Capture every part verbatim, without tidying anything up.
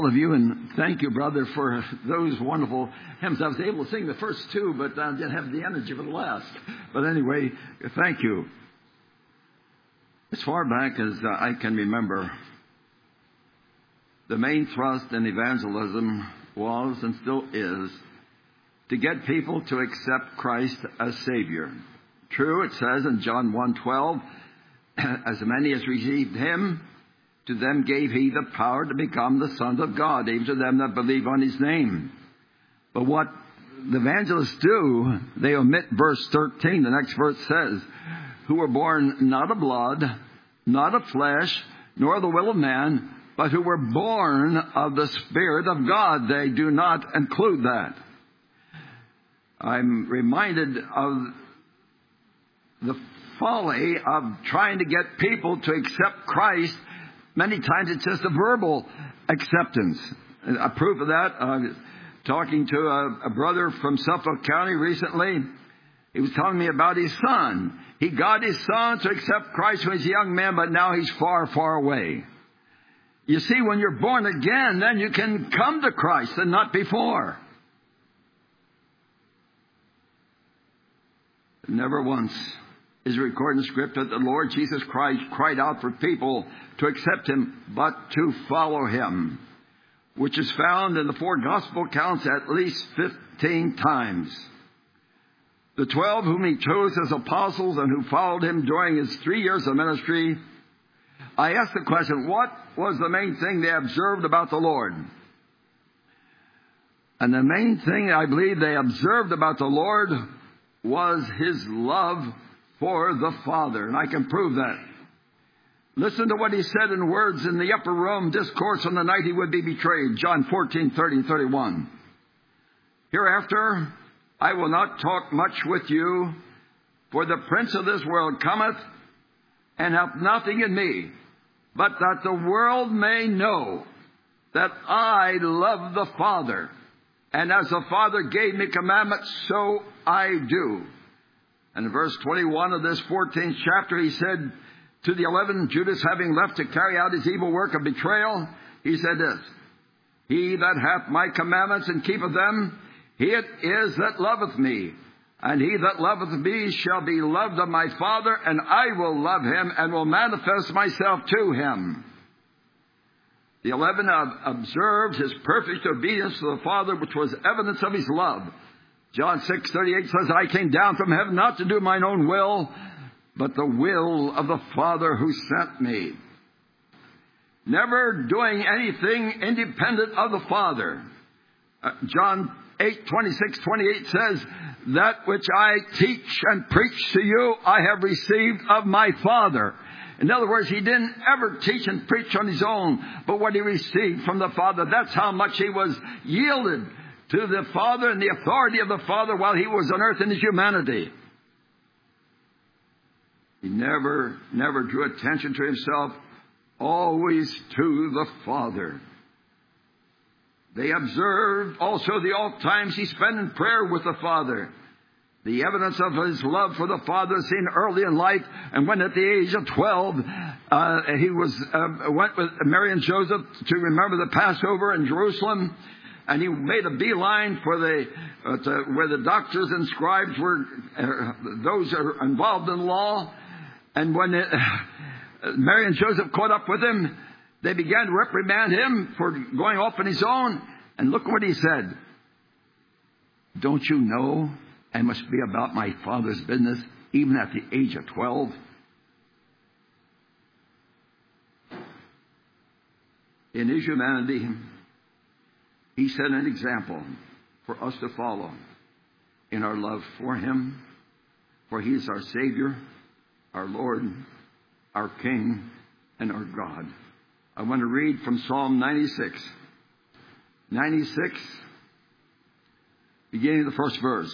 Of you, and thank you, brother, for those wonderful hymns. I was able to sing the first two, but I didn't have the energy for the last. But anyway, thank you. As far back as uh, I can remember, the main thrust in evangelism was and still is to get people to accept Christ as Savior. True, it says in John one twelve, as many as received Him, to them gave He the power to become the sons of God, even to them that believe on His name. But what the evangelists do, they omit verse thirteen. The next verse says, who were born not of blood, not of flesh, nor the will of man, but who were born of the Spirit of God. They do not include that. I'm reminded of the folly of trying to get people to accept Christ. Many times it's just a verbal acceptance. A proof of that, uh, talking to a, a brother from Suffolk County recently, he was telling me about his son. He got his son to accept Christ when he was a young man, but now he's far, far away. You see, when you're born again, then you can come to Christ and not before. Never once is recorded in Scripture that the Lord Jesus Christ cried out for people to accept Him, but to follow Him, which is found in the four gospel accounts at least fifteen times. The twelve whom He chose as apostles and who followed Him during His three years of ministry, I asked the question, what was the main thing they observed about the Lord? And the main thing I believe they observed about the Lord was His love for the Father. And I can prove that. Listen to what He said in words in the upper room discourse on the night He would be betrayed. John fourteen, thirty and thirty-one. Hereafter I will not talk much with you, for the prince of this world cometh, and hath nothing in me, but that the world may know that I love the Father. And as the Father gave me commandments, so I do. And in verse twenty-one of this fourteenth chapter, He said to the eleven, Judas having left to carry out his evil work of betrayal, He said this, He that hath my commandments and keepeth them, he it is that loveth me. And he that loveth me shall be loved of my Father, and I will love him and will manifest myself to him. The eleven observed His perfect obedience to the Father, which was evidence of His love. John six thirty-eight says, I came down from heaven not to do mine own will, but the will of the Father who sent me. Never doing anything independent of the Father. Uh, John eight twenty-six twenty-eight says, that which I teach and preach to you, I have received of my Father. In other words, He didn't ever teach and preach on His own, but what He received from the Father. That's how much He was yielded to the Father and the authority of the Father while He was on earth in His humanity. He never, never drew attention to Himself, always to the Father. They observed also the oft times He spent in prayer with the Father. The evidence of His love for the Father is seen early in life, and when at the age of twelve, uh, He was uh, went with Mary and Joseph to remember the Passover in Jerusalem. And He made a beeline for the uh, to where the doctors and scribes were, uh, those that are involved in law. And when it, uh, Mary and Joseph caught up with Him, they began to reprimand Him for going off on his own. And look what He said. Don't you know I must be about my Father's business even at the age of twelve? In His humanity, He set an example for us to follow in our love for Him, for He is our Savior, our Lord, our King, and our God. I want to read from Psalm ninety-six. ninety-six, beginning of the first verse.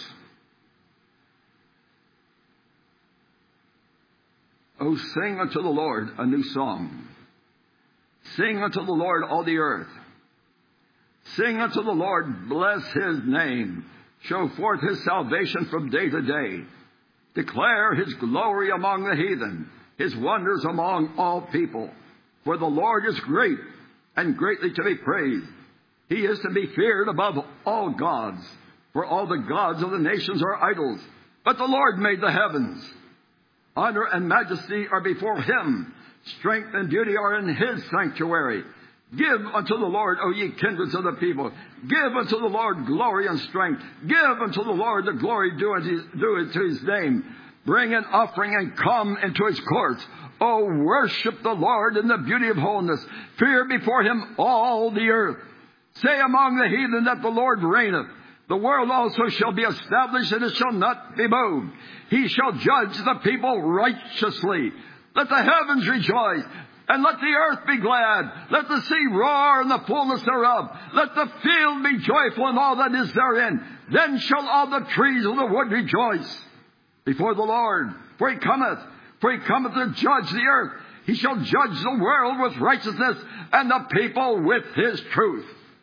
Oh, sing unto the Lord a new song. Sing unto the Lord all the earth. Sing unto the Lord, bless His name. Show forth His salvation from day to day. Declare His glory among the heathen, His wonders among all people. For the Lord is great and greatly to be praised. He is to be feared above all gods, for all the gods of the nations are idols. But the Lord made the heavens. Honor and majesty are before him. Strength and beauty are in his sanctuary. Give unto the Lord, O ye kindreds of the people. Give unto the Lord glory and strength. Give unto the Lord the glory due unto his name. Bring an offering and come into his courts. O worship the Lord in the beauty of holiness. Fear before him all the earth. Say among the heathen that the Lord reigneth. The world also shall be established, and it shall not be moved. He shall judge the people righteously. Let the heavens rejoice, and let the earth be glad. Let the sea roar in the fullness thereof. Let the field be joyful in all that is therein. Then shall all the trees of the wood rejoice before the Lord. For he cometh, for he cometh to judge the earth. He shall judge the world with righteousness, and the people with his truth.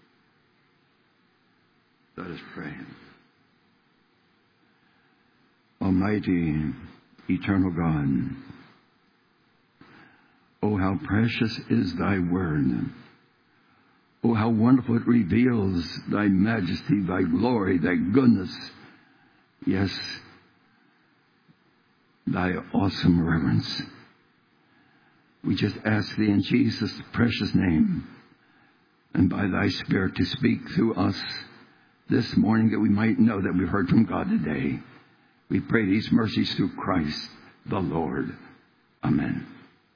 Let us pray. Almighty, eternal God, oh, how precious is thy word. Oh, how wonderful it reveals thy majesty, thy glory, thy goodness. Yes, thy awesome reverence. We just ask thee in Jesus' precious name, and by thy Spirit to speak through us this morning, that we might know that we've heard from God today. We pray these mercies through Christ the Lord. Amen.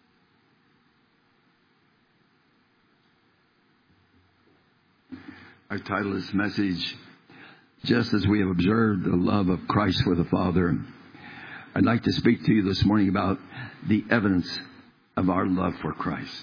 I title this message, Just as we have observed the love of Christ for the Father. I'd like to speak to you this morning about the evidence of our love for Christ.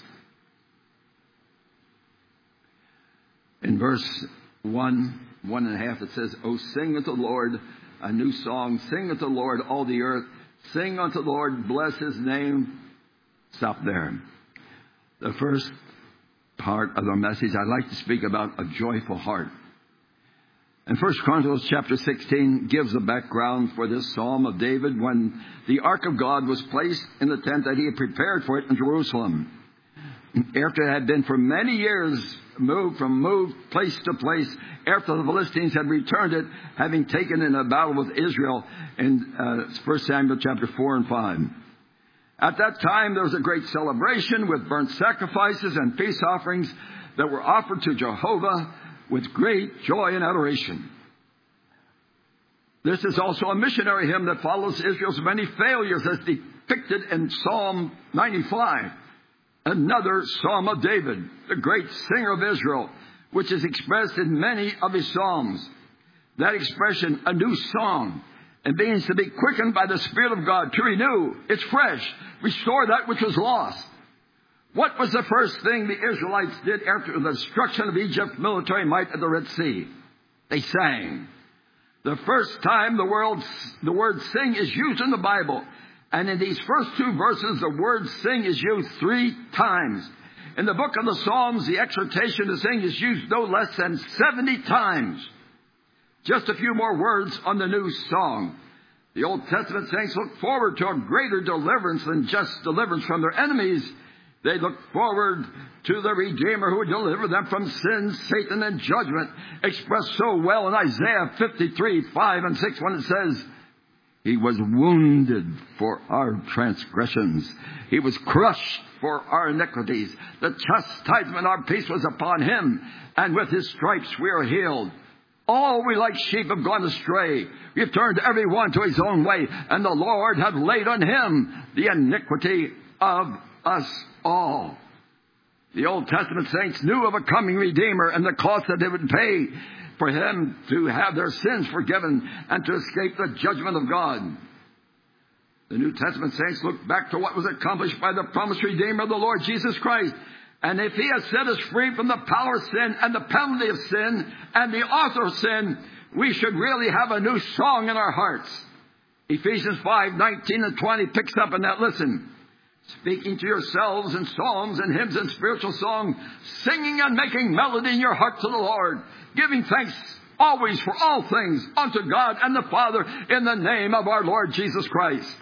In verse one, one and a half, it says, "O sing unto the Lord a new song. Sing unto the Lord all the earth. Sing unto the Lord, bless his name." Stop there. The first part of our message, I'd like to speak about a joyful heart. And First Chronicles chapter sixteen gives the background for this Psalm of David when the Ark of God was placed in the tent that he had prepared for it in Jerusalem. After it had been for many years moved from moved place to place, after the Philistines had returned it, having taken in a battle with Israel in uh, First Samuel chapter four and five. At that time, there was a great celebration with burnt sacrifices and peace offerings that were offered to Jehovah with great joy and adoration. This is also a missionary hymn that follows Israel's many failures as depicted in Psalm ninety-five. Another Psalm of David, the great singer of Israel, which is expressed in many of his psalms. That expression, a new song, it means to be quickened by the Spirit of God, to renew. It's fresh. Restore that which was lost. What was the first thing the Israelites did after the destruction of Egypt's military might at the Red Sea? They sang. The first time the, world, the word sing is used in the Bible. And in these first two verses, the word sing is used three times. In the book of the Psalms, the exhortation to sing is used no less than seventy times. Just a few more words on the new song. The Old Testament saints look forward to a greater deliverance than just deliverance from their enemies. They look forward to the Redeemer who would deliver them from sin, Satan, and judgment, expressed so well in Isaiah fifty-three, five and six, when it says, "He was wounded for our transgressions. He was crushed for our iniquities. The chastisement of our peace was upon him, and with his stripes we are healed. All we like sheep have gone astray. We have turned every one to his own way, and the Lord hath laid on him the iniquity of us all." The Old Testament saints knew of a coming Redeemer and the cost that they would pay for him to have their sins forgiven and to escape the judgment of God. The New Testament saints look back to what was accomplished by the promised Redeemer of the Lord Jesus Christ. And if he has set us free from the power of sin and the penalty of sin and the author of sin, we should really have a new song in our hearts. Ephesians five, nineteen and twenty picks up on that. Listen. "Speaking to yourselves in psalms and hymns and spiritual song, singing and making melody in your heart to the Lord, giving thanks always for all things unto God and the Father in the name of our Lord Jesus Christ."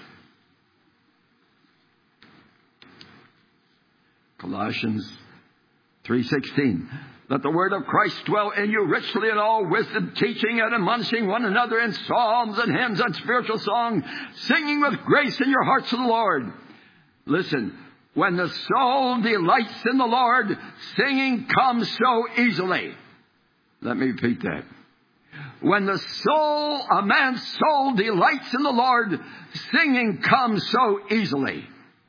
Colossians three sixteen. Let the word of Christ dwell in you richly in all wisdom, teaching and admonishing one another in psalms and hymns and spiritual song, singing with grace in your hearts to the Lord. Listen, when the soul delights in the Lord, singing comes so easily. Let me repeat that. When the soul, a man's soul delights in the Lord, singing comes so easily.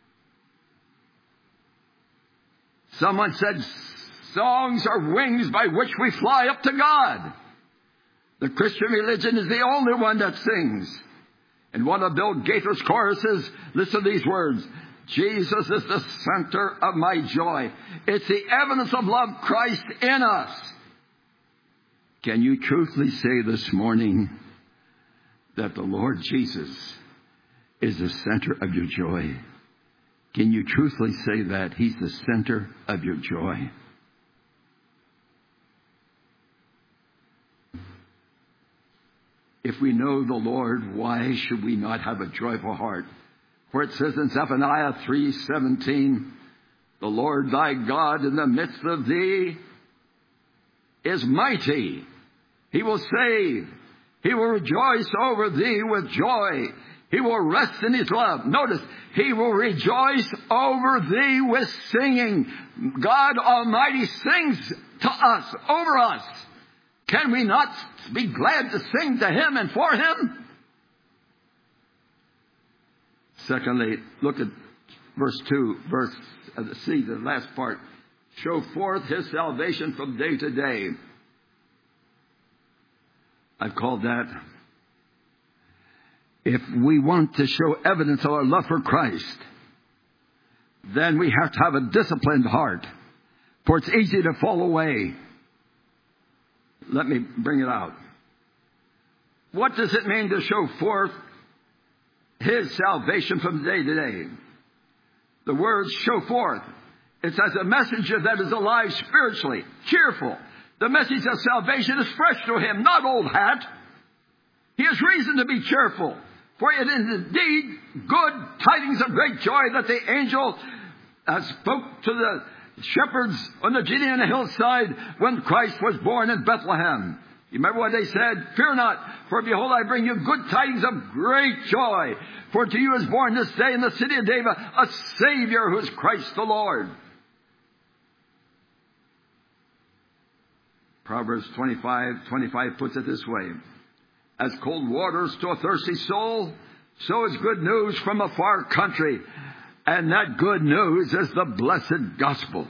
Someone said, songs are wings by which we fly up to God. The Christian religion is the only one that sings. In one of Bill Gaither's choruses, listen to these words. Jesus is the center of my joy. It's the evidence of love Christ in us. Can you truthfully say this morning that the Lord Jesus is the center of your joy? Can you truthfully say that He's the center of your joy? If we know the Lord, why should we not have a joyful heart? For it says in Zephaniah three seventeen, the Lord thy God in the midst of thee is mighty. He will save. He will rejoice over thee with joy. He will rest in His love. Notice, He will rejoice over thee with singing. God Almighty sings to us, over us. Can we not be glad to sing to Him and for Him? Secondly, look at verse two, verse uh, C, the last part. Show forth His salvation from day to day. I've called that, if we want to show evidence of our love for Christ, then we have to have a disciplined heart, for it's easy to fall away. Let me bring it out. What does it mean to show forth His salvation from day to day? The words show forth. It's as a messenger that is alive spiritually, cheerful. The message of salvation is fresh to him, not old hat. He has reason to be cheerful. For it is indeed good tidings of great joy that the angel uh, spoke to the shepherds on the Judean hillside when Christ was born in Bethlehem. You remember what they said? Fear not, for behold, I bring you good tidings of great joy. For to you is born this day in the city of David a Savior who is Christ the Lord. Proverbs twenty-five twenty-five puts it this way. As cold waters to a thirsty soul, so is good news from a far country. And that good news is the blessed gospel.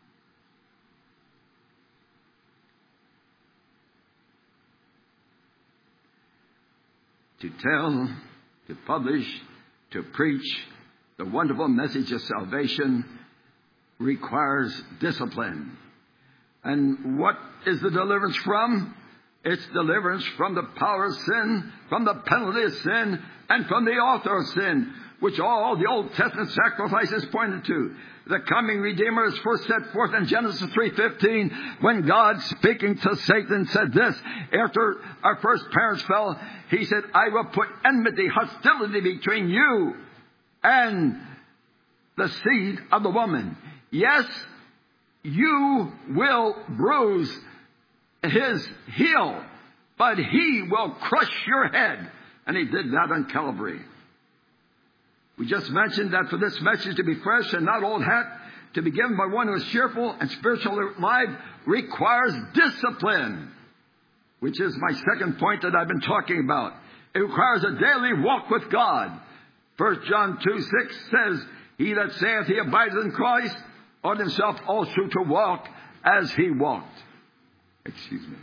To tell, to publish, to preach the wonderful message of salvation requires discipline. And what is the deliverance from? It's deliverance from the power of sin, from the penalty of sin, and from the author of sin, which all the Old Testament sacrifices pointed to. The coming Redeemer is first set forth in Genesis three fifteen, when God, speaking to Satan, said this. After our first parents fell, He said, I will put enmity, hostility between you and the seed of the woman. Yes, you will bruise his heel, but he will crush your head. And he did that on Calvary. We just mentioned that for this message to be fresh and not old hat, to be given by one who is cheerful and spiritually alive, requires discipline, which is my second point that I've been talking about. It requires a daily walk with God. First John two six says, He that saith he abideth in Christ ought himself also to walk as he walked. Excuse me.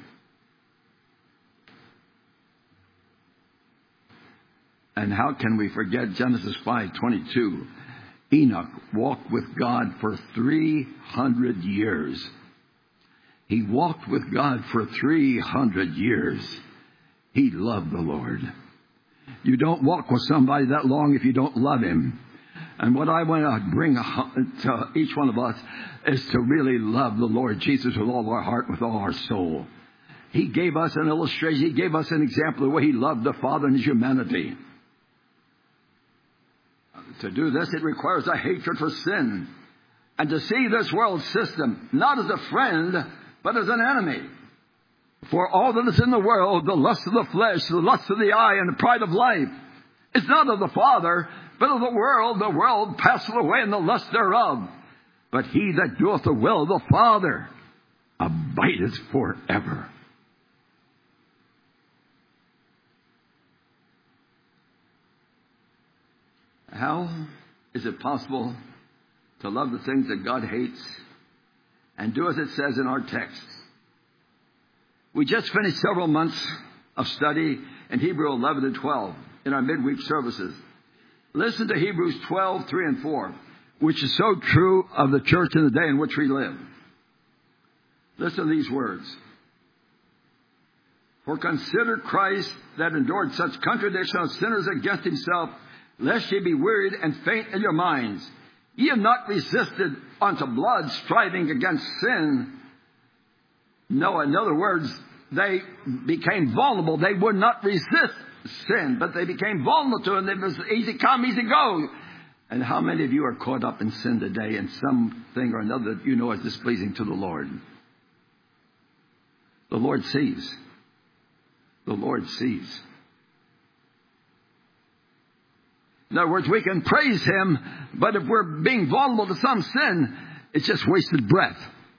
And how can we forget Genesis five twenty-two? Enoch walked with God for three hundred years. He walked with God for three hundred years. He loved the Lord. You don't walk with somebody that long if you don't love Him. And what I want to bring to each one of us is to really love the Lord Jesus with all our heart, with all our soul. He gave us an illustration. He gave us an example of the way He loved the Father and His humanity. To do this, it requires a hatred for sin. And to see this world system not as a friend, but as an enemy. For all that is in the world, the lust of the flesh, the lust of the eye, and the pride of life, is not of the Father, but of the world. The world passeth away, and the lust thereof. But he that doeth the will of the Father abideth forever. How is it possible to love the things that God hates and do as it says in our text? We just finished several months of study in Hebrews eleven and twelve in our midweek services. Listen to Hebrews twelve, three and four, which is so true of the church in the day in which we live. Listen to these words. For consider Christ that endured such contradiction of sinners against himself, lest ye be wearied and faint in your minds. Ye have not resisted unto blood, striving against sin. No, in other words, they became vulnerable. They would not resist sin, but they became vulnerable to it. It was easy come, easy go. And how many of you are caught up in sin today in something or another that you know is displeasing to the Lord? The Lord sees. The Lord sees. In other words, we can praise Him, but if we're being vulnerable to some sin, it's just wasted breath.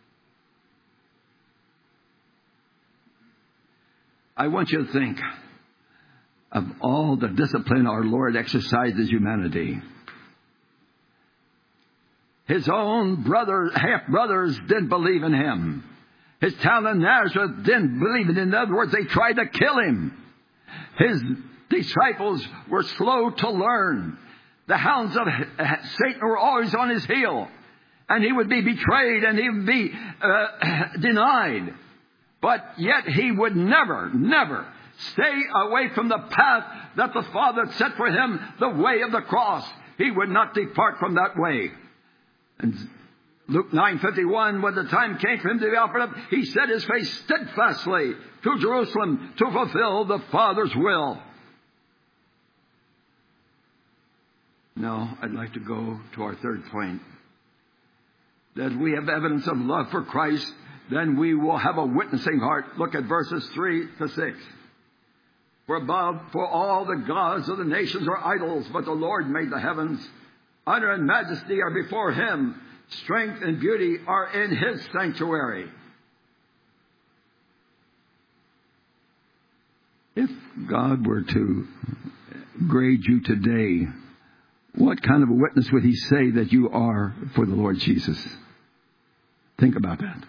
I want you to think of all the discipline our Lord exercises humanity. His own brothers, half-brothers didn't believe in Him. His town of Nazareth didn't believe in Him. In other words, they tried to kill Him. His disciples were slow to learn. The hounds of Satan were always on his heel. And he would be betrayed and he would be uh, denied. But yet he would never, never stay away from the path that the Father set for him, the way of the cross. He would not depart from that way. And Luke nine fifty-one, when the time came for him to be offered up, he set his face steadfastly to Jerusalem to fulfill the Father's will. Now, I'd like to go to our third point. That we have evidence of love for Christ, then we will have a witnessing heart. Look at verses three to six. For above, for all the gods of the nations are idols, but the Lord made the heavens. Honor and majesty are before Him. Strength and beauty are in His sanctuary. If God were to grade you today, what kind of a witness would He say that you are for the Lord Jesus? Think about that.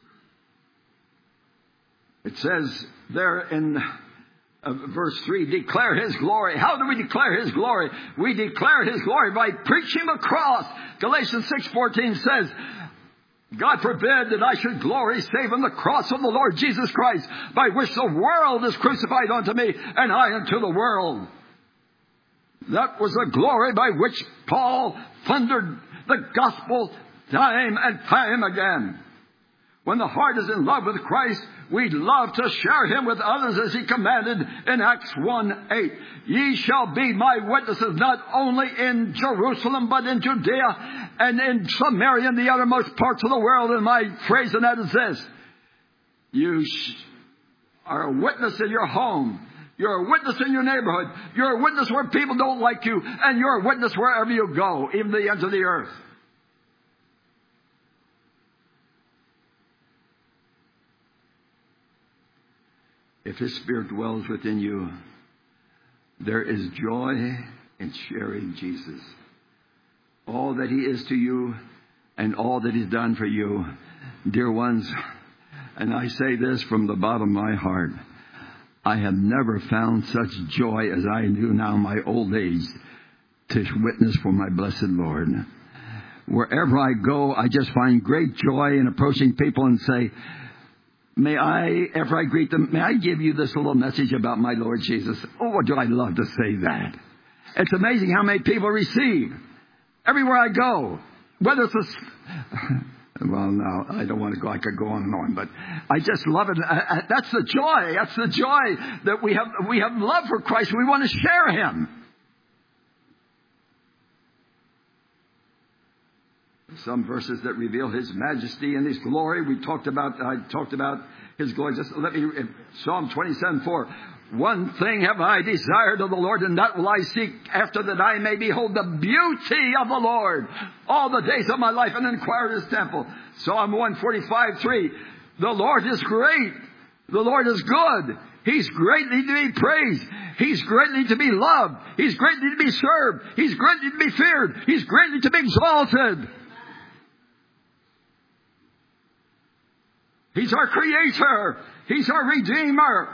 It says there in uh, verse three, declare His glory. How do we declare His glory? We declare His glory by preaching the cross. Galatians six fourteen says, God forbid that I should glory save in the cross of the Lord Jesus Christ, by which the world is crucified unto me, and I unto the world. That was the glory by which Paul thundered the gospel time and time again. When the heart is in love with Christ, we love to share Him with others as He commanded in Acts one eight. Ye shall be my witnesses not only in Jerusalem, but in Judea and in Samaria and the uttermost parts of the world. And my phrase in that is this. You are a witness in your home. You're a witness in your neighborhood. You're a witness where people don't like you. And you're a witness wherever you go, even the ends of the earth. If His Spirit dwells within you, there is joy in sharing Jesus. All that He is to you and all that He's done for you. Dear ones, and I say this from the bottom of my heart, I have never found such joy as I do now in my old age to witness for my blessed Lord. Wherever I go, I just find great joy in approaching people and say, may I, after I greet them, may I give you this little message about my Lord Jesus? Oh, do I love to say that. It's amazing how many people receive. Everywhere I go, whether it's a... Well, no, I don't want to go. I could go on and on, but I just love it. That's the joy. That's the joy that we have. We have love for Christ. We want to share Him. some verses that reveal His majesty and His glory. We talked about, I talked about His glory. Just let me, Psalm twenty-seven four. One thing have I desired of the Lord, and that will I seek after, that I may behold the beauty of the Lord all the days of my life, and inquire His temple. Psalm one forty-five three. The Lord is great. The Lord is good. He's greatly to be praised. He's greatly to be loved. He's greatly to be served. He's greatly to be feared. He's greatly to be exalted. He's our Creator. He's our Redeemer.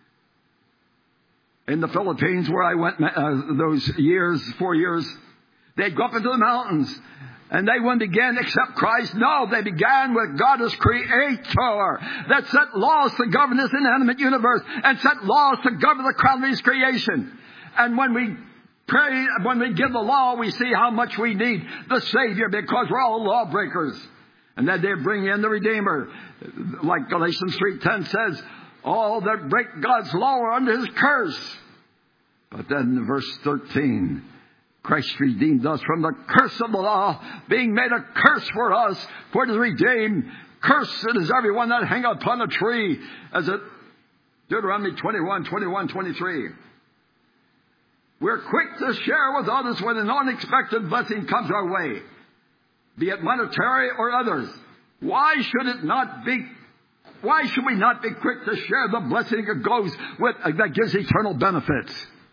In the Philippines, where I went uh, those years, four years, they'd go up into the mountains, and they wouldn't begin accept Christ. No, they began with God as Creator, that set laws to govern this inanimate universe, and set laws to govern the crown of His creation. And when we pray, when we give the law, we see how much we need the Savior, because we're all lawbreakers. And then they bring in the Redeemer. Like Galatians three ten says, all that break God's law are under His curse. But then in verse thirteen, Christ redeemed us from the curse of the law, being made a curse for us. For it is redeemed. Cursed is everyone that hang upon a tree. As it Deuteronomy twenty-one, twenty-one, twenty-three. We're quick to share with others when an unexpected blessing comes our way, be it monetary or others. Why should it not be? Why should we not be quick to share the blessing that goes with uh, that gives eternal benefits?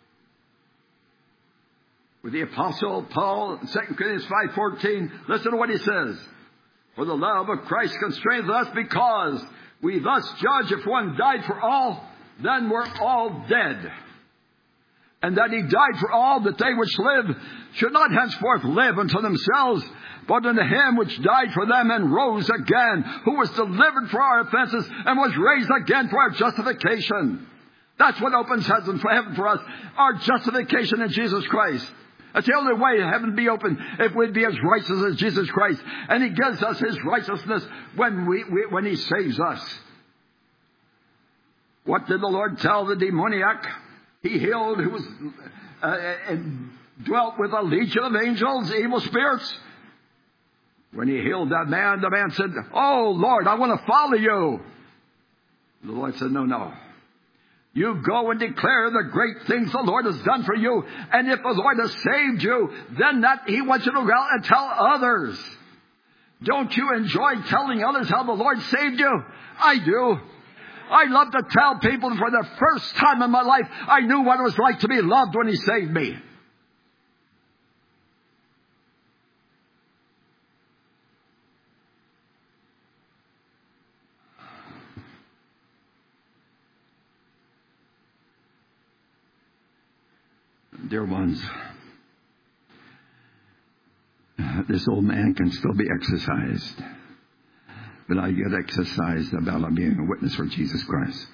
With the Apostle Paul in Second Corinthians five fourteen, listen to what he says. For the love of Christ constrains us, because we thus judge, if one died for all, then we're all dead. And that He died for all, that they which live should not henceforth live unto themselves, but unto Him which died for them and rose again, who was delivered for our offenses and was raised again for our justification. That's what opens heaven for heaven for us, our justification in Jesus Christ. That's the only way heaven would be open, if we'd be as righteous as Jesus Christ. And He gives us His righteousness when we, we when He saves us. What did the Lord tell the demoniac He healed, who was uh, and dwelt with a legion of angels, evil spirits? When He healed that man, the man said, "Oh, Lord, I want to follow You." The Lord said, "No, no. You go and declare the great things the Lord has done for you. And if the Lord has saved you, then that He wants you to go out and tell others." Don't you enjoy telling others how the Lord saved you? I do. I love to tell people for the first time in my life, I knew what it was like to be loved when He saved me. Dear ones, this old man can still be exercised, but I get exercised about being a witness for Jesus Christ.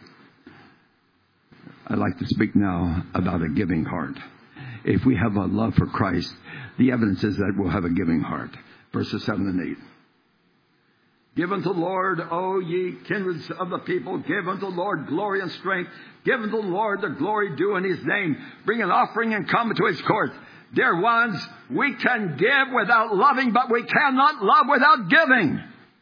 I'd like to speak now about a giving heart. If we have a love for Christ, the evidence is that we'll have a giving heart. Verses seven and eight. Give unto the Lord, O ye kindreds of the people. Give unto the Lord glory and strength. Give unto the Lord the glory due in His name. Bring an offering and come to His court. Dear ones, we can give without loving, but we cannot love without giving.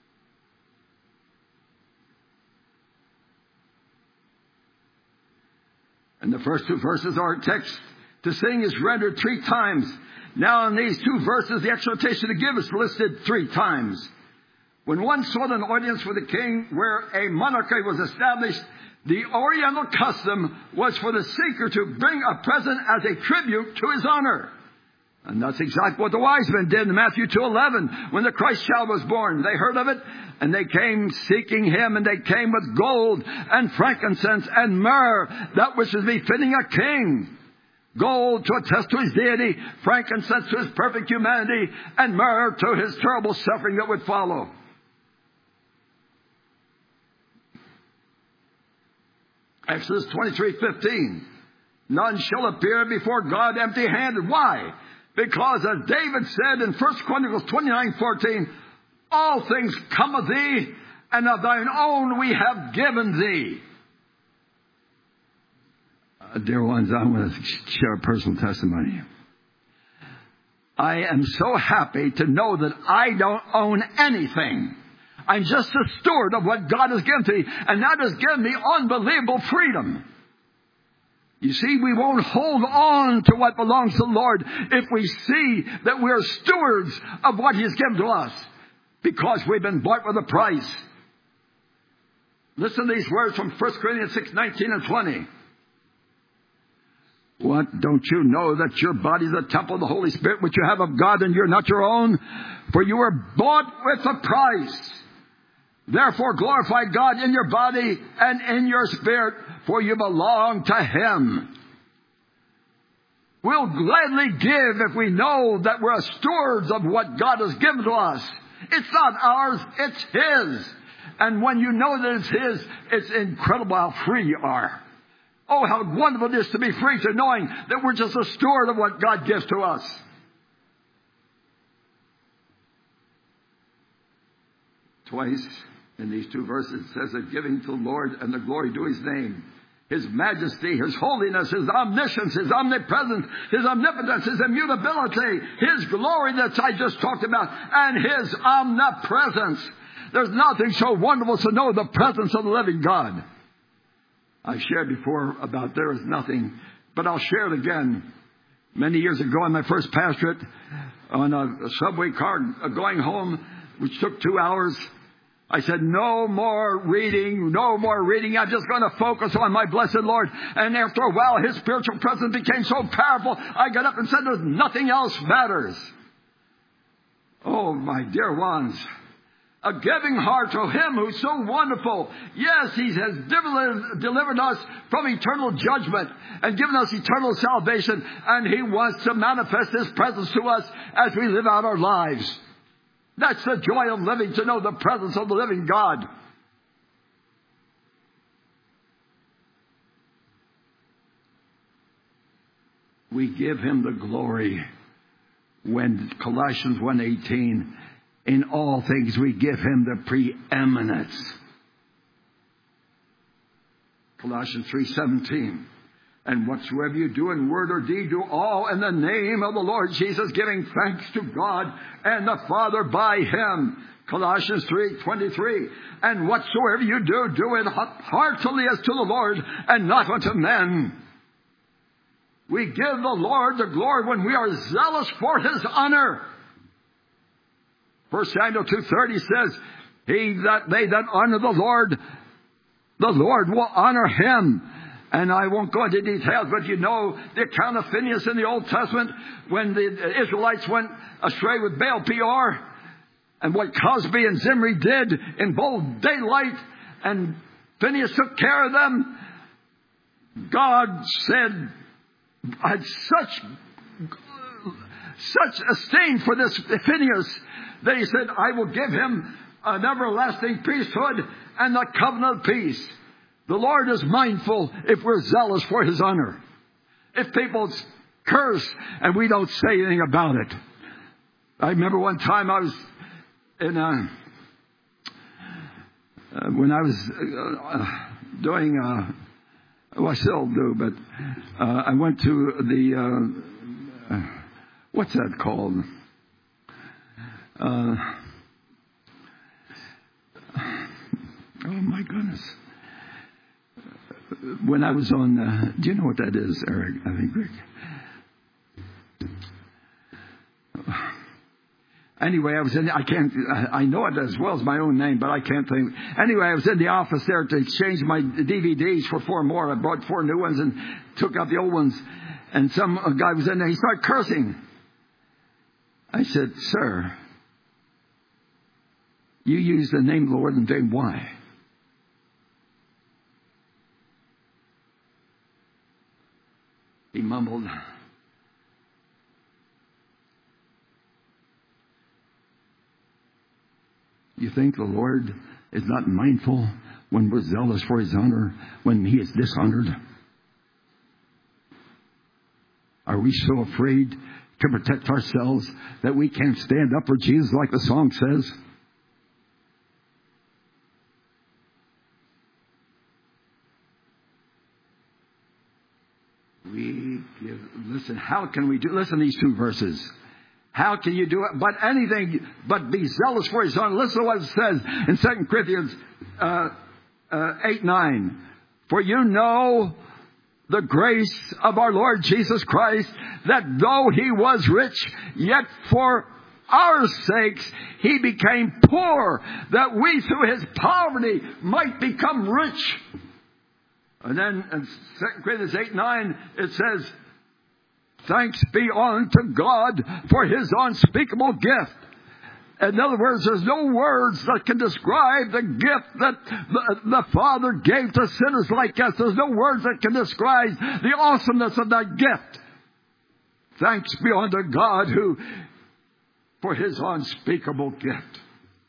And the first two verses of our text, to sing is rendered three times. Now in these two verses, the exhortation to give is listed three times. When one sought an audience with the king where a monarchy was established, the Oriental custom was for the seeker to bring a present as a tribute to his honor. And that's exactly what the wise men did in Matthew two eleven. When the Christ child was born, they heard of it, and they came seeking Him, and they came with gold and frankincense and myrrh, that which is befitting a king. Gold to attest to His deity, frankincense to His perfect humanity, and myrrh to His terrible suffering that would follow. Exodus twenty-three fifteen. None shall appear before God empty-handed. Why? Because as David said in First Chronicles twenty-nine fourteen, all things come of Thee, and of Thine own we have given Thee. Uh, dear ones, I want to share a personal testimony. I am so happy to know that I don't own anything. I'm just a steward of what God has given to me, and that has given me unbelievable freedom. You see, we won't hold on to what belongs to the Lord if we see that we're stewards of what He has given to us, because we've been bought with a price. Listen to these words from First Corinthians six, nineteen and twenty. What? Don't you know that your body is a temple of the Holy Spirit, which you have of God, and you're not your own? For you were bought with a price. Therefore glorify God in your body and in your spirit, for you belong to Him. We'll gladly give if we know that we're stewards of what God has given to us. It's not ours, it's His. And when you know that it's His, it's incredible how free you are. Oh, how wonderful it is to be free, to knowing that we're just a steward of what God gives to us. Twice in these two verses it says that giving to the Lord and the glory to His name, His majesty, His holiness, His omniscience, His omnipresence, His omnipotence, His immutability, His glory that I just talked about, and His omnipresence. There's nothing so wonderful to know the presence of the living God. I've shared before about there is nothing, but I'll share it again. Many years ago in my first pastorate, on a subway car going home, which took two hours, I said, no more reading, no more reading. I'm just going to focus on my blessed Lord. And after a while, His spiritual presence became so powerful, I got up and said, there's nothing else matters. Oh, my dear ones. A giving heart to Him who's so wonderful. Yes, He has delivered, delivered us from eternal judgment and given us eternal salvation. And He wants to manifest His presence to us as we live out our lives. That's the joy of living, to know the presence of the living God. We give Him the glory when Colossians one eighteen, in all things we give Him the preeminence. Colossians three seventeen. And whatsoever you do in word or deed, do all in the name of the Lord Jesus, giving thanks to God and the Father by Him. Colossians three twenty-three. And whatsoever you do, do it heartily as to the Lord and not unto men. We give the Lord the glory when we are zealous for His honor. First Samuel two thirty says, He that they that honor the Lord, the Lord will honor him. And I won't go into details, but you know the account of Phinehas in the Old Testament when the Israelites went astray with Baal Peor, and what Cosby and Zimri did in bold daylight, and Phinehas took care of them. God said, I had such, such esteem for this Phinehas that He said, I will give him an everlasting priesthood and the covenant of peace. The Lord is mindful if we're zealous for His honor. If people curse and we don't say anything about it. I remember one time I was in a, uh, when I was uh, doing, uh, well, I still do, but uh, I went to the, uh, uh, what's that called? Uh, oh, my goodness. When I was on, uh, do you know what that is, Eric? I think, Rick. Anyway, I was in, I can't, I know it as well as my own name, but I can't think. Anyway, I was in the office there to exchange my D V Ds for four more. I bought four new ones and took out the old ones. And some guy was in there, he started cursing. I said, sir, you use the name of the Lord in vain. Why? He mumbled, you think the Lord is not mindful when we're zealous for His honor, when He is dishonored? Are we so afraid to protect ourselves that we can't stand up for Jesus like the song says? We give, listen, how can we do, listen to these two verses. How can you do it? But anything but be zealous for His Son. Listen to what it says in Second Corinthians uh, uh, eight nine. For you know the grace of our Lord Jesus Christ, that though He was rich, yet for our sakes He became poor, that we through His poverty might become rich. And then in Second Corinthians eight nine, it says, thanks be unto God for His unspeakable gift. In other words, there's no words that can describe the gift that the, the Father gave to sinners like us. There's no words that can describe the awesomeness of that gift. Thanks be unto God who, for His unspeakable gift.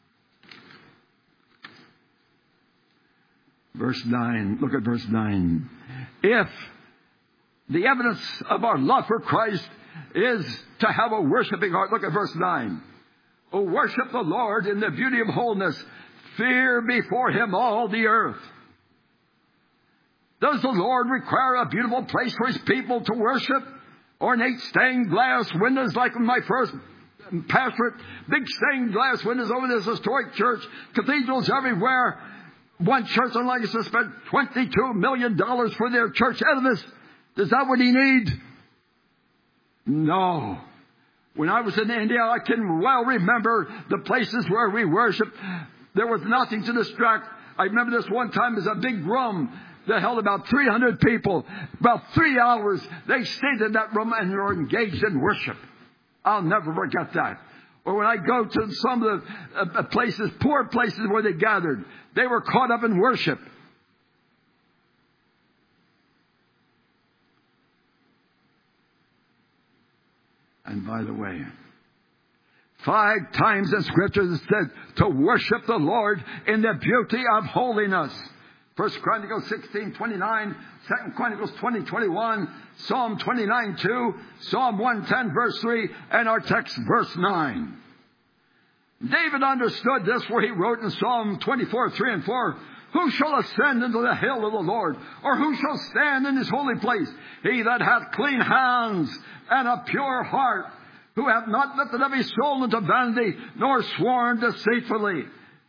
Verse nine, look at verse nine. If the evidence of our love for Christ is to have a worshiping heart, look at verse nine. O worship the Lord in the beauty of holiness. Fear before Him all the earth. Does the Lord require a beautiful place for His people to worship? Ornate stained glass windows like in my first pastorate? Big stained glass windows over this historic church. Cathedrals everywhere. One church in Lancaster spent twenty-two million dollars for their church edifice. Is that what He need? No. When I was in India, I can well remember the places where we worshiped. There was nothing to distract. I remember this one time, there was a big room that held about three hundred people. About three hours, they stayed in that room and were engaged in worship. I'll never forget that. Or when I go to some of the uh, places, poor places where they gathered, they were caught up in worship. And by the way, five times in Scripture it said to worship the Lord in the beauty of holiness. First Chronicles sixteen twenty-nine, Second Chronicles twenty twenty-one, Psalm twenty-nine two, Psalm one ten verse three, and our text verse nine. David understood this, where he wrote in Psalm twenty-four three and four, who shall ascend into the hill of the Lord? Or who shall stand in His holy place? He that hath clean hands and a pure heart, who hath not lifted up his soul into vanity, nor sworn deceitfully.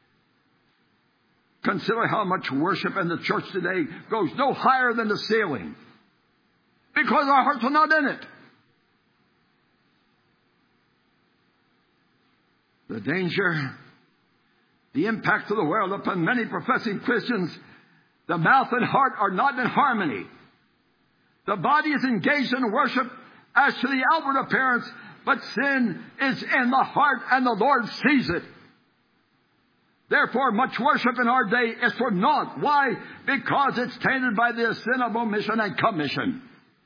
Consider how much worship in the church today goes no higher than the ceiling, because our hearts are not in it. The danger, the impact of the world upon many professing Christians, the mouth and heart are not in harmony. The body is engaged in worship as to the outward appearance, but sin is in the heart, and the Lord sees it. Therefore, much worship in our day is for naught. Why? Because it's tainted by the sin of omission and commission.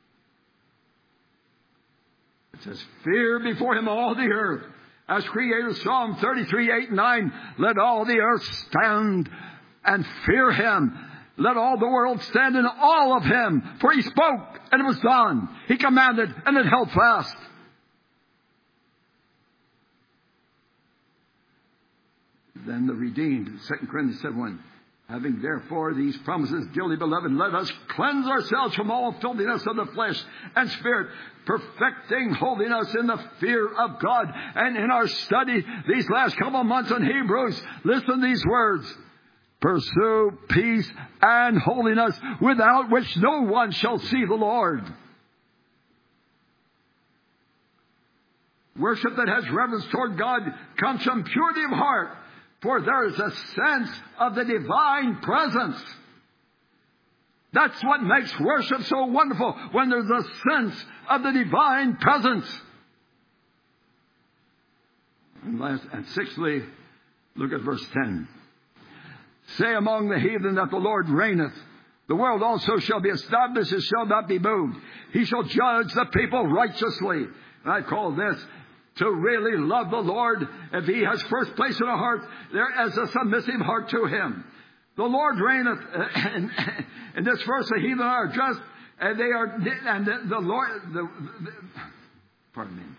It says, fear before Him all the earth. As created, Psalm thirty-three, eight and nine, let all the earth stand and fear Him. Let all the world stand in awe of Him. For He spoke, and it was done. He commanded, and it held fast. Then the redeemed, Second Corinthians seven one, having therefore these promises, dearly beloved, let us cleanse ourselves from all filthiness of the flesh and spirit, perfecting holiness in the fear of God. And in our study these last couple of months in Hebrews, listen to these words. Pursue peace and holiness, without which no one shall see the Lord. Worship that has reverence toward God comes from purity of heart, for there is a sense of the divine presence. That's what makes worship so wonderful, when there's a sense of the divine presence. And, last, and sixthly, look at verse ten. Say among the heathen that the Lord reigneth. The world also shall be established, it shall not be moved. He shall judge the people righteously. And I call this to really love the Lord. If He has first place in our heart, there is a submissive heart to Him. The Lord reigneth. In, in this verse, the heathen are just, and they are, and the, the Lord, the, the, pardon me.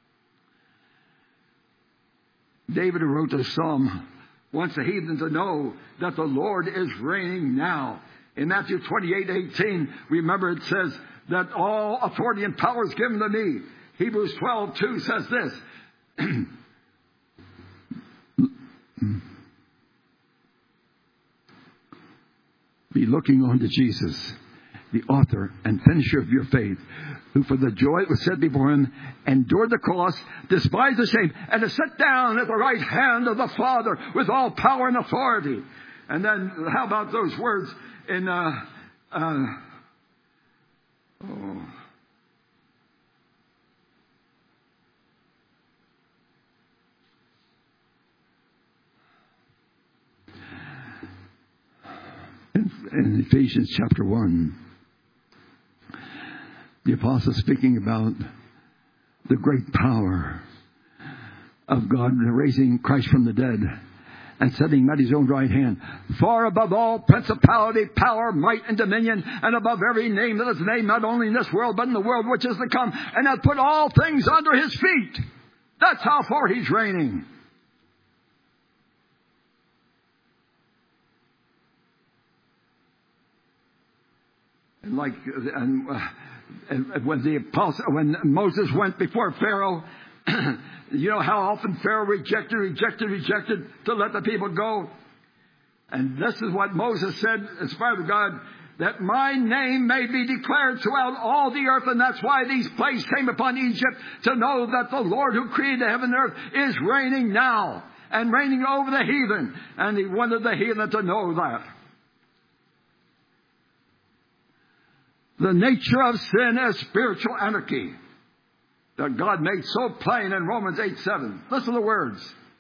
David, who wrote this psalm, wants the heathen to know that the Lord is reigning now. In Matthew twenty-eight eighteen, remember it says that all authority and power is given to me. Hebrews twelve two says this, Be looking on to Jesus, the author and finisher of your faith, who for the joy that was set before him endured the cross, despised the shame, and is set down at the right hand of the Father with all power and authority. And then how about those words in uh, uh, oh, in, in Ephesians chapter one, the apostle speaking about the great power of God raising Christ from the dead and setting him at his own right hand, far above all principality, power, might, and dominion, and above every name that is named, not only in this world, but in the world which is to come, and hath put all things under his feet. That's how far he's reigning. And like, and, uh, and when the apostle, when Moses went before Pharaoh, you know how often Pharaoh rejected, rejected, rejected to let the people go? And this is what Moses said as far as God, that my name may be declared throughout all the earth. And that's why these plagues came upon Egypt, to know that the Lord who created heaven and earth is reigning now and reigning over the heathen. And he wanted the heathen to know that. The nature of sin is spiritual anarchy, that God made so plain in Romans eight seven. Listen to the words.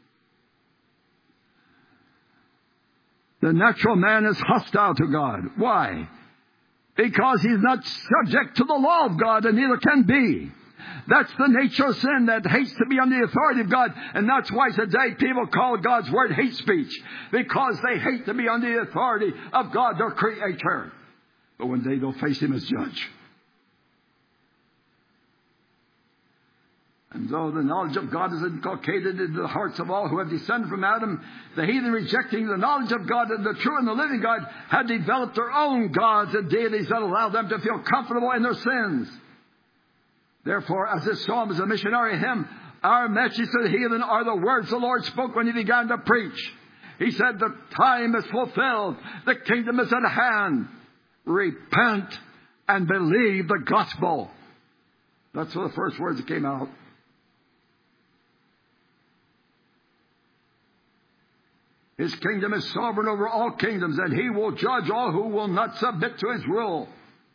The natural man is hostile to God. Why? Because he's not subject to the law of God, and neither can be. That's the nature of sin, that hates to be under the authority of God. And that's why today people call God's word hate speech, because they hate to be under the authority of God, their Creator. But when they don't face him as judge. And though the knowledge of God is inculcated into the hearts of all who have descended from Adam, the heathen, rejecting the knowledge of God and the true and the living God, had developed their own gods and deities that allowed them to feel comfortable in their sins. Therefore, as this psalm is a missionary hymn, our message to the heathen are the words the Lord spoke when he began to preach. He said, the time is fulfilled. The kingdom is at hand. Repent and believe the gospel. That's the first words that came out. His kingdom is sovereign over all kingdoms, and he will judge all who will not submit to his rule.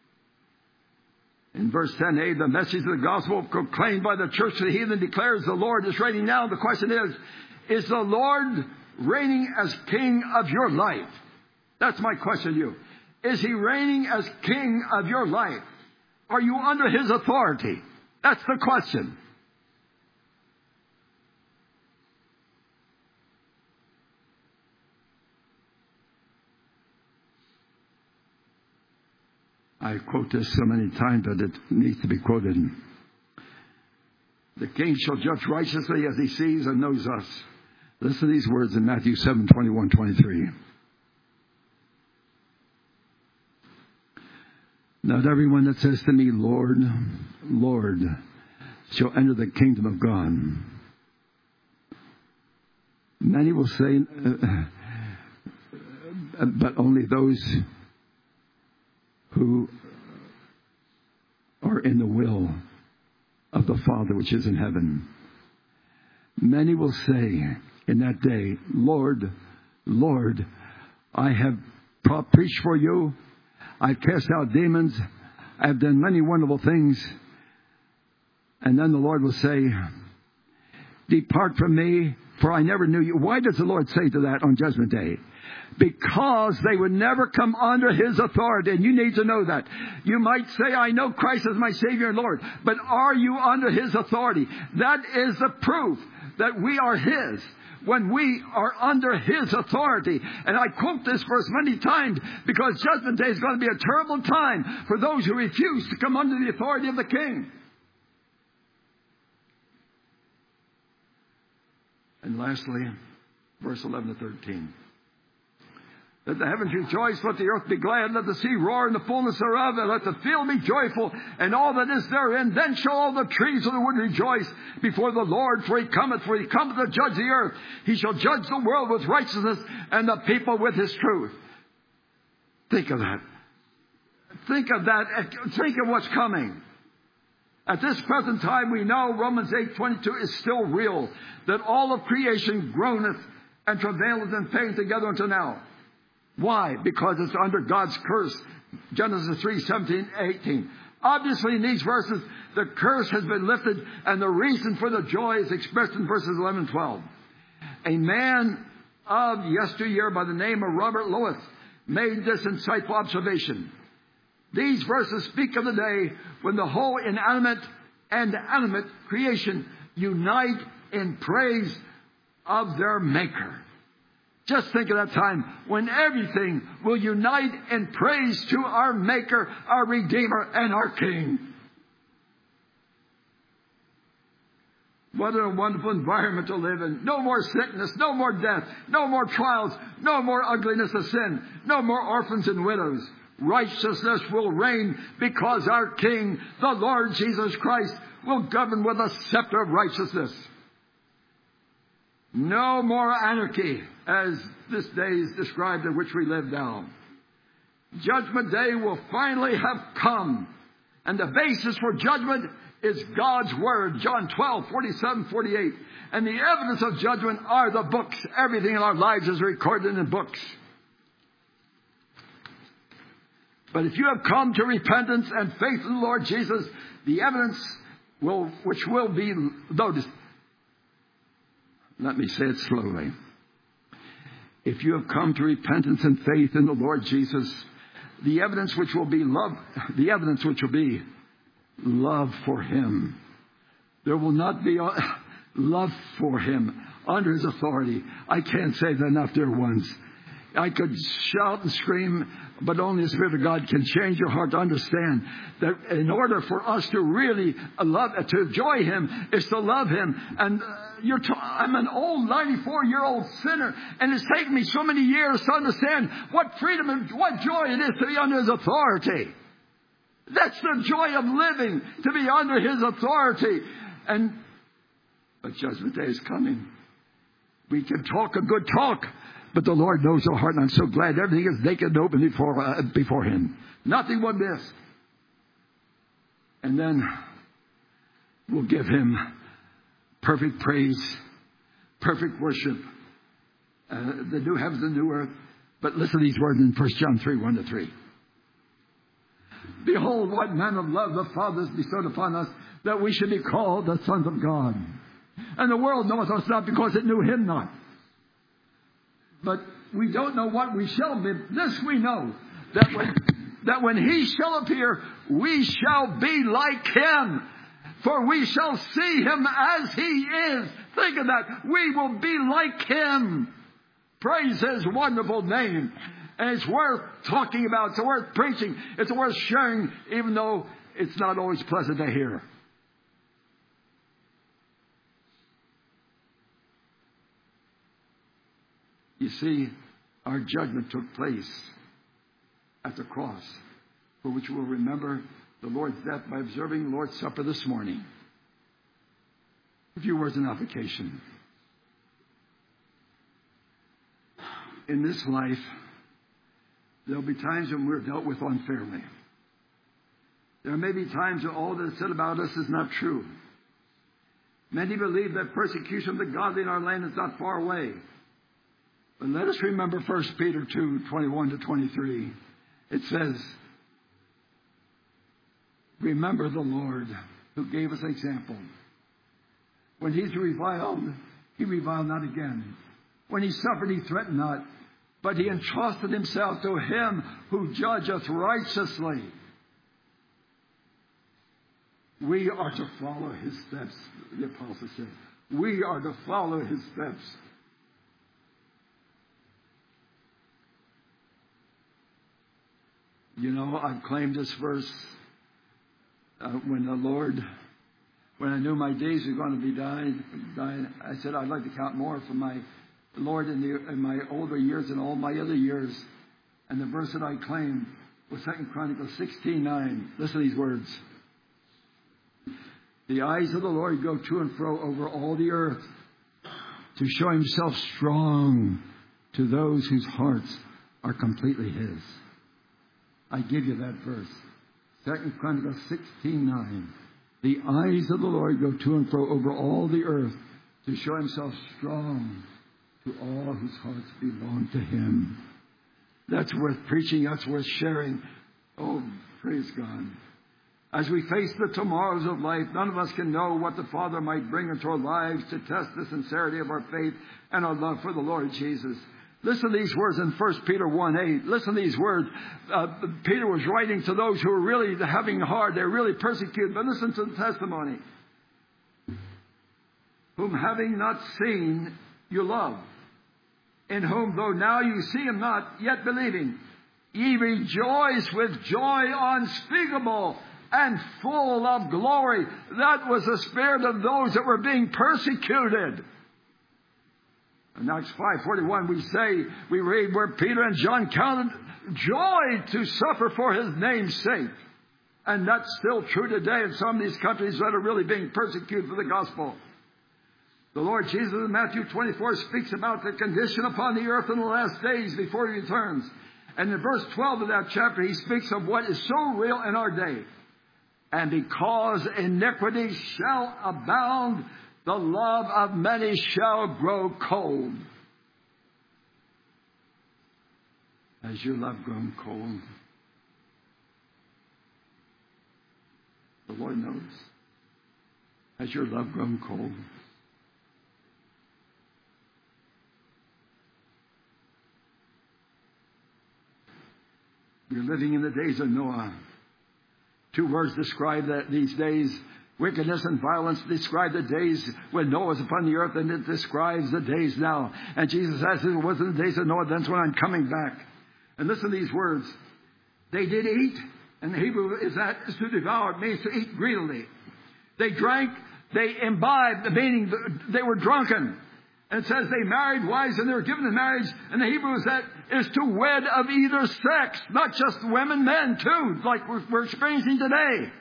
In verse ten a, the message of the gospel proclaimed by the church to the heathen declares the Lord is reigning now. The question is, is the Lord reigning as king of your life? That's my question to you. Is he reigning as king of your life? Are you under his authority? That's the question. I quote this so many times that it needs to be quoted. The king shall judge righteously as he sees and knows us. Listen to these words in Matthew seven, twenty-one, twenty-three. Not everyone that says to me, Lord, Lord, shall enter the kingdom of God. Many will say, uh, but only those who are in the will of the Father which is in heaven. Many will say in that day, Lord, Lord, I have preached for you. I've cast out demons. I have done many wonderful things. And then the Lord will say, depart from me, for I never knew you. Why does the Lord say to that on Judgment Day? Because they would never come under his authority. And you need to know that. You might say, I know Christ as my Savior and Lord. But are you under his authority? That is the proof that we are his. When we are under his authority. And I quote this verse many times because Judgment Day is going to be a terrible time for those who refuse to come under the authority of the king. And lastly, verse eleven to thirteen. Let the heavens rejoice, let the earth be glad, let the sea roar in the fullness thereof, and let the field be joyful, and all that is therein. Then shall all the trees of the wood rejoice before the Lord, for he cometh, for he cometh to judge the earth. He shall judge the world with righteousness, and the people with his truth. Think of that. Think of that. Think of what's coming. At this present time, we know Romans eight twenty-two is still real, that all of creation groaneth and travaileth in pain together until now. Why? Because it's under God's curse. Genesis three seventeen, eighteen. Obviously, in these verses, the curse has been lifted, and the reason for the joy is expressed in verses eleven and twelve. A man of yesteryear by the name of Robert Lowith made this insightful observation. These verses speak of the day when the whole inanimate and animate creation unite in praise of their Maker. Just think of that time when everything will unite in praise to our Maker, our Redeemer, and our King. What a wonderful environment to live in. No more sickness, no more death, no more trials, no more ugliness of sin, no more orphans and widows. Righteousness will reign because our King, the Lord Jesus Christ, will govern with a scepter of righteousness. No more anarchy, as this day is described in which we live now. Judgment Day will finally have come. And the basis for judgment is God's Word, John twelve, forty-seven, forty-eight. And the evidence of judgment are the books. Everything in our lives is recorded in books. But if you have come to repentance and faith in the Lord Jesus, the evidence will, which will be noticed. Let me say it slowly. If you have come to repentance and faith in the Lord Jesus, the evidence which will be love, the evidence which will be love for Him. There will not be love for Him under His authority. I can't say that enough, dear ones. I could shout and scream, but only the Spirit of God can change your heart to understand that in order for us to really love, to enjoy Him, is to love Him. And uh, you're t- I'm an old ninety-four-year-old sinner, and it's taken me so many years to understand what freedom and what joy it is to be under His authority. That's the joy of living, to be under His authority. And but Judgment Day is coming. We can talk a good talk, but the Lord knows our heart, and I'm so glad everything is naked and open before, uh, before Him. Nothing will miss. And then we'll give Him perfect praise, perfect worship, uh, the new heavens and new earth. But listen to these words in First John three, one to three. Behold, what manner of love the Father has bestowed upon us, that we should be called the sons of God. And the world knoweth us not, because it knew Him not. But we don't know what we shall be. This we know, that when, that when He shall appear, we shall be like Him. For we shall see Him as He is. Think of that. We will be like Him. Praise His wonderful name. And it's worth talking about. It's worth preaching. It's worth sharing, even though it's not always pleasant to hear. You see, our judgment took place at the cross, for which we'll remember the Lord's death by observing the Lord's Supper this morning. A few words in application. In this life, there'll be times when we're dealt with unfairly. There may be times when all that is said about us is not true. Many believe that persecution of the godly in our land is not far away. But let us remember First Peter two, twenty-one to twenty-three. It says, remember the Lord who gave us example. When He's reviled, He reviled not again. When He suffered, He threatened not, but He entrusted Himself to Him who judgeth righteously. We are to follow His steps, the apostle said. We are to follow His steps. You know, I've claimed this verse uh, when the Lord, when I knew my days were going to be dying, dying, I said I'd like to count more for my Lord in, the, in my older years and all my other years. And the verse that I claimed was Second Chronicles sixteen nine. Listen to these words. The eyes of the Lord go to and fro over all the earth to show himself strong to those whose hearts are completely his. I give you that verse. Second Chronicles sixteen nine. The eyes of the Lord go to and fro over all the earth to show himself strong to all whose hearts belong to him. That's worth preaching. That's worth sharing. Oh, praise God. As we face the tomorrows of life, none of us can know what the Father might bring into our lives to test the sincerity of our faith and our love for the Lord Jesus. Listen to these words in First Peter one eight. Listen to these words. Uh, Peter was writing to those who were really having hard. They were really persecuted. But listen to the testimony. Whom having not seen, you love. In whom, though now you see him not, yet believing, ye rejoice with joy unspeakable and full of glory. That was the spirit of those that were being persecuted. In Acts five forty-one, we say, we read where Peter and John counted joy to suffer for his name's sake. And that's still true today in some of these countries that are really being persecuted for the gospel. The Lord Jesus in Matthew twenty-four speaks about the condition upon the earth in the last days before he returns. And in verse twelve of that chapter, he speaks of what is so real in our day. And because iniquity shall abound, the love of many shall grow cold. Has your love grown cold? The Lord knows. Has your love grown cold? We're living in the days of Noah. Two words describe that these days. Wickedness and violence describe the days when Noah was upon the earth, and it describes the days now. And Jesus says, it wasn't the days of Noah, that's when I'm coming back. And listen to these words. They did eat, and the Hebrew is that is to devour. It means to eat greedily. They drank, they imbibed, meaning they were drunken. And it says they married wives and they were given in marriage. And the Hebrew is that is to wed of either sex, not just women, men too, like we're, we're experiencing today.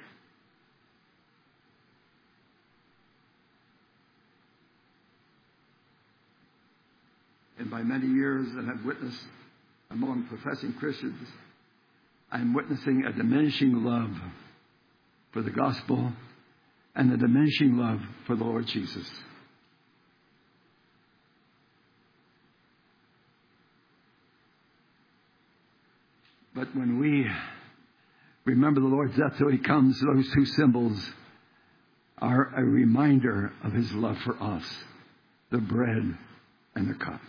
And by many years that I've witnessed among professing Christians, I'm witnessing a diminishing love for the gospel and a diminishing love for the Lord Jesus. But when we remember the Lord's death till he comes, those two symbols are a reminder of his love for us, the bread and the cup.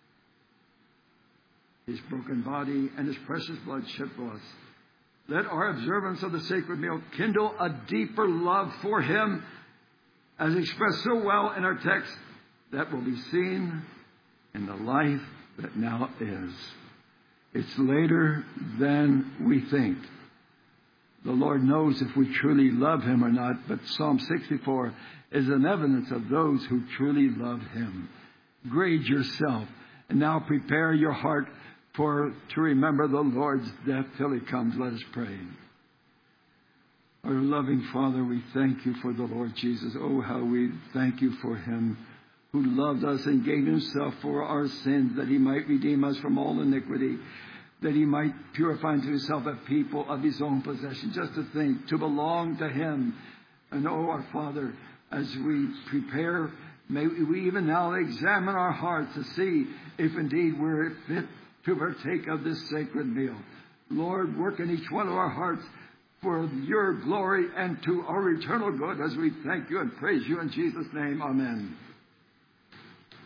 His broken body and his precious blood shed for us. Let our observance of the sacred meal kindle a deeper love for him, as expressed so well in our text, that will be seen in the life that now is. It's later than we think. The Lord knows if we truly love him or not, but Psalm sixty-four is an evidence of those who truly love him. Grade yourself and now prepare your heart for to remember the Lord's death till he comes. Let us pray. Our loving Father, we thank you for the Lord Jesus. Oh, how we thank you for him who loved us and gave himself for our sins, that he might redeem us from all iniquity, that he might purify unto himself a people of his own possession. Just to think, to belong to him. And oh, our Father, as we prepare, may we even now examine our hearts to see if indeed we're fit to partake of this sacred meal. Lord, work in each one of our hearts for your glory and to our eternal good, as we thank you and praise you in Jesus' name. Amen.